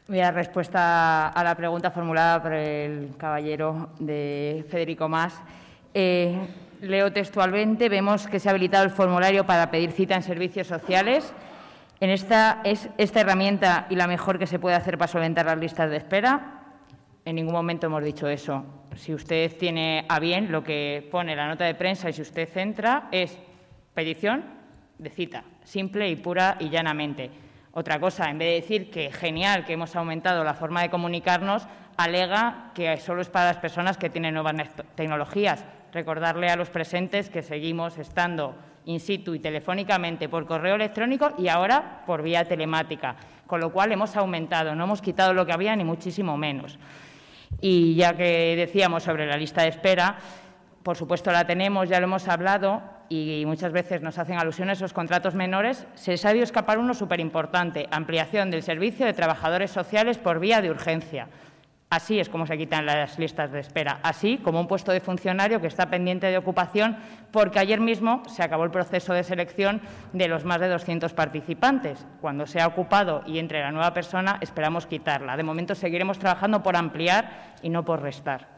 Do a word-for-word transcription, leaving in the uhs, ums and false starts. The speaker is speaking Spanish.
Voy a dar respuesta a la pregunta formulada por el caballero de Federico Mas. Eh, leo textualmente, vemos que se ha habilitado el formulario para pedir cita en servicios sociales. En esta, ¿es esta herramienta y la mejor que se puede hacer para solventar las listas de espera? En ningún momento hemos dicho eso. Si usted tiene a bien lo que pone la nota de prensa y si usted entra, es petición de cita, simple y pura y llanamente. Otra cosa, en vez de decir que genial que hemos aumentado la forma de comunicarnos, alega que solo es para las personas que tienen nuevas tecnologías. Recordarle a los presentes que seguimos estando in situ y telefónicamente por correo electrónico y ahora por vía telemática, con lo cual hemos aumentado, no hemos quitado lo que había ni muchísimo menos. Y ya que decíamos sobre la lista de espera, por supuesto la tenemos, ya lo hemos hablado y muchas veces nos hacen alusiones a los contratos menores. Se les ha debido escapar uno súper importante, ampliación del servicio de trabajadores sociales por vía de urgencia. Así es como se quitan las listas de espera, así como un puesto de funcionario que está pendiente de ocupación porque ayer mismo se acabó el proceso de selección de los más de doscientos participantes. Cuando sea ocupado y entre la nueva persona, esperamos quitarla. De momento seguiremos trabajando por ampliar y no por restar.